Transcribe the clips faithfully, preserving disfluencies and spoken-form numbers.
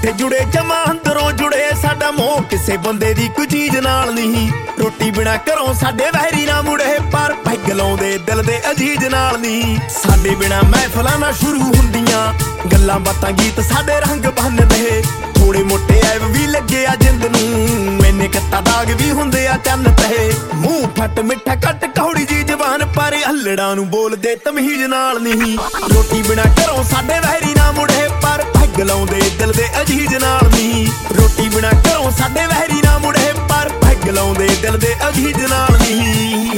ਬੈਠੇ ਜੁੜੇ ਜਮਾਂ ਅੰਦਰੋਂ ਜੁੜੇ ਸਾਡਾ ਮੋਹ ਕਿਸੇ ਬੰਦੇ ਦੀ ਕੋਈ ਚੀਜ਼ ਨਾਲ ਨਹੀਂ। ਰੋਟੀ ਬਿਨਾ ਘਰੋਂ ਸਾਡੇ ਵਹਿਰੀ ਨਾ ਮੁੜੇ ਪਰ ਪੈਗ ਲਾਉਂਦੇ ਦਿਲ ਦੇ ਅਜੀਜ਼ ਨਾਲ ਨਹੀਂ। ਸਾਡੇ ਬਿਨਾ ਮਹਿਫਲਾਂ ਨਾ ਸ਼ੁਰੂ ਹੁੰਦੀਆਂ ਗੱਲਾਂ ਬਾਤਾਂ ਗੀਤ ਸਾਡੇ ਰੰਗ ਬੰਨਦੇ। ਥੋੜੇ ਮੋਟੇ ਐਬ ਵੀ ਲੱਗੇ ਆ ਜਿੰਦ ਨੂੰ ਮੈਨੇ ਕੱਤਾ ਦਾਗ ਵੀ ਹੁੰਦੇ ਆ ਚੰਨ ਤੇ। ਮੂੰਹ ਫੱਟ ਮਿੱਠਾ ਕੱਟ ਕੌੜੀ ਜੀ ਜ਼ਬਾਨ ਪਰ ਹੱਲੜਾਂ ਨੂੰ ਬੋਲਦੇ ਤਮਹੀਜ਼ ਨਾਲ ਨਹੀਂ। ਰੋਟੀ ਬਿਨਾ ਘਰੋਂ ਸਾਡੇ ਵਹਿਰੀ ਨਾ ਮੁੜੇ ਪਰ ਪੈਗ ਲਾਉਂਦੇ ਦਿਲ ਦੇ ਅਜੀਜ਼ ਨਾਲ ਨਹੀਂ। ਰੋਟੀ ਬਿਨਾ ਘਰੋਂ ਸਾਡੇ ਵਹਿਰੀ ਨਾ ਮੁੜੇ ਪਰ ਪੈਗ ਲਾਉਂਦੇ ਦਿਲ ਦੇ ਅਜੀਜ਼ ਨਾਲ ਨਹੀਂ।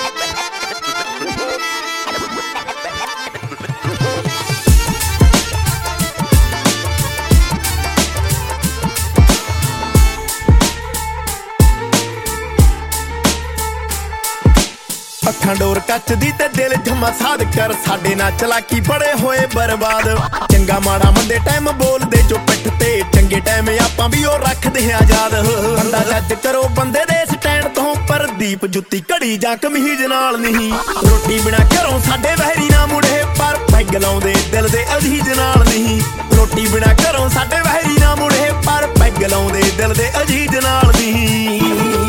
ਅੱਖਾਂ ਡੋਰ ਕੱਚ ਦੀ ਤੇ ਦਿਲ ਜਮਾ ਸਾਧ ਕਰ ਸਾਡੇ ਨਾਲ ਚਲਾਕੀ ਬੜੇ ਹੋਏ ਬਰਬਾਦ। ਚੰਗਾ ਮਾੜਾ ਮੰਦੇ ਟਾਈਮ ਬੋਲਦੇ ਜੋ ਪਿੱਠ ਤੇ ਚੰਗੇ ਟਾਈਮ ਆਪਾਂ ਵੀ ਉਹ ਰੱਖਦੇ ਆ ਯਾਦ। ਬੰਦਾ ਜੱਜ ਕਰੋ ਬੰਦੇ ਦੇ ਸਟੈਂਡ ਤੋਂ ਪਰ ਦੀਪ ਜੁੱਤੀ ਘੜੀ ਜਾਂ ਕਮੀਜ਼ ਨਾਲ ਨਹੀਂ। ਰੋਟੀ ਬਿਨਾ ਘਰੋਂ ਸਾਡੇ ਵਹਿਰੀ ਨਾ ਮੁੜੇ ਪਰ ਪੈਗ ਲਾਉਂਦੇ ਦਿਲ ਦੇ ਅਜੀਜ਼ ਨਾਲ ਨਹੀਂ। ਰੋਟੀ ਬਿਨਾ ਘਰੋਂ ਸਾਡੇ ਵਹਿਰੀ ਨਾ ਮੁੜੇ ਪਰ ਪੈਗ ਲਾਉਂਦੇ ਦਿਲ ਦੇ ਅਜੀਜ਼ ਨਾਲ ਨਹੀਂ।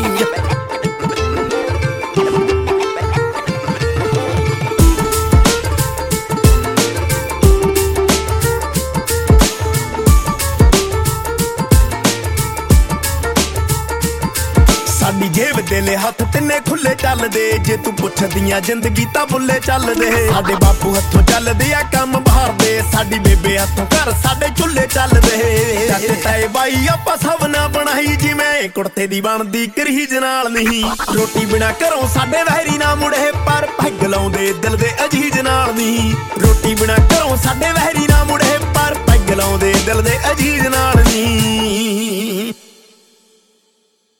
ਸਾਡੀ ਜੇਬ ਦੇ ਲੈ ਹੱਥ ਤਿੰਨੇ ਖੁੱਲੇ ਚੱਲਦੇ ਜੇ ਤੂੰ ਪੁੱਛਦੀਆਂ ਜ਼ਿੰਦਗੀ ਤਾਂ ਬੁੱਲੇ ਚੱਲਦੇ। ਸਾਡੇ ਬਾਪੂ ਹੱਥੋਂ ਚੱਲਦੇ ਆ ਕੰਮ ਬਾਹਰ ਦੇ ਸਾਡੀ ਬੇਬੇ ਹੱਥੋਂ ਘਰ ਸਾਡੇ ਚੁੱਲ੍ਹੇ ਚੱਲਦੇ। ਜੱਟ ਤਾਏ ਬਾਈ ਆਪਾਂ ਸਭ ਨਾ ਬਣਾਈ ਜਿਵੇਂ ਕੁੜਤੇ ਦੀ ਬਣਦੀ ਕਰੀਜ਼ ਨਾਲ ਨਹੀਂ। ਰੋਟੀ ਬਿਨਾ ਘਰੋਂ ਸਾਡੇ ਵਹਿਰੀ ਨਾ ਮੁੜੇ ਪਰ ਪੈਗ ਲਾਉਂਦੇ ਦਿਲ ਦੇ ਅਜੀਜ਼ ਨਾਲ ਨਹੀਂ। ਰੋਟੀ ਬਿਨਾ ਘਰੋਂ ਸਾਡੇ ਵਹਿਰੀ ਨਾ ਮੁੜੇ ਪਰ ਪੈਗ ਲਾਉਂਦੇ ਦਿਲ ਦੇ ਅਜੀਜ਼ ਨਾਲ ਨਹੀਂ।